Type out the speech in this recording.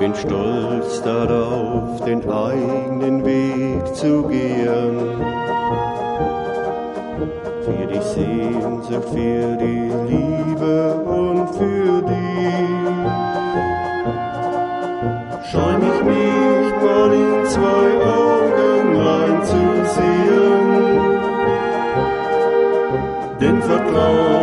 bin stolz darauf, den eigenen Weg zu gehen. Für die Sehnsucht, für die Liebe und für dich. Scheu mich nicht mal in 2 Augenlein zu sehen, denn Vertrauen